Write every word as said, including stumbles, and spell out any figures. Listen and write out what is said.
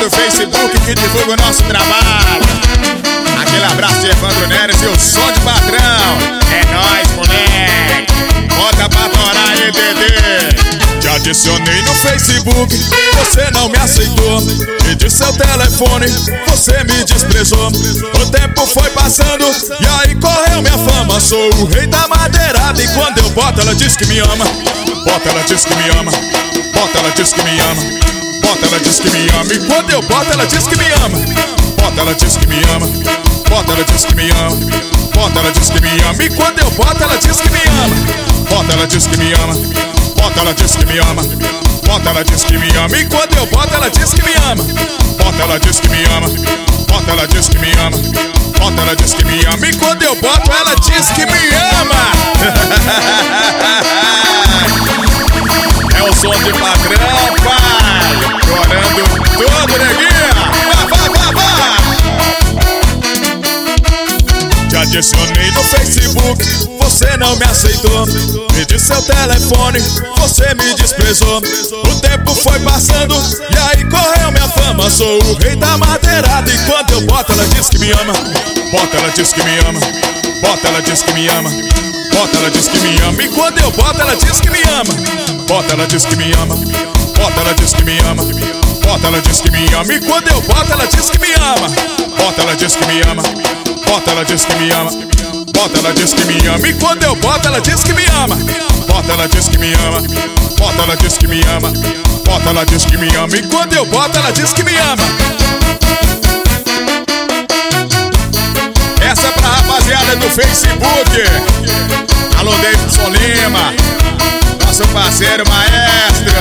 do Facebook que divulga o nosso trabalho. Aquele abraço de Evandro Neres e o som de patrão. É nóis, moleque. Bota pra torar aí, Dedê. Te adicionei no Facebook, você não me aceitou. Pedi seu telefone, você me desprezou. O tempo foi passando e aí correu minha fama. Sou o rei da madeirada e quando eu boto ela diz que me ama. Bota ela diz que me ama. Bota ela diz que me ama. Bota ela diz que me ama. E quando eu boto ela diz que me ama. Bota ela diz que me ama. Bota ela diz que me ama. Bota ela diz que me ama. E quando eu boto ela diz que me ama. Bota ela diz que me ama. Bota ela diz que me ama. Bota ela diz que me ama. E quando eu boto ela diz que me ama. Bota ela diz que me ama. Bota ela diz que me ama. Bota ela diz que me ama. E quando eu boto ela diz que me ama. É o som de patrão, pai. Chorando todo, neguinha. Vá, vá, vá, vá. Te adicionei no Facebook, você não me aceitou. Pedi seu telefone, você me desprezou. O tempo foi passando e aí correu minha fama. Sou o rei da madeirada e quando eu boto ela diz que me ama. Bota ela diz que me ama. Bota ela diz que me ama. Bota ela diz que me ama. E quando eu boto ela diz que me ama. Bota ela diz que me ama. Bota ela diz que me ama. Bota ela diz que me ama. E quando eu boto ela diz que me ama. Bota ela diz que me ama. Bota ela diz que me ama. Bota ela diz que me ama. E quando eu boto ela diz que me ama. Bota ela diz que me ama. Bota ela diz que me ama. Bota ela diz que me ama. E quando eu boto ela diz que me ama. Essa é pra rapaziada do Facebook. Alô, Davidson Lima, nosso parceiro maestro.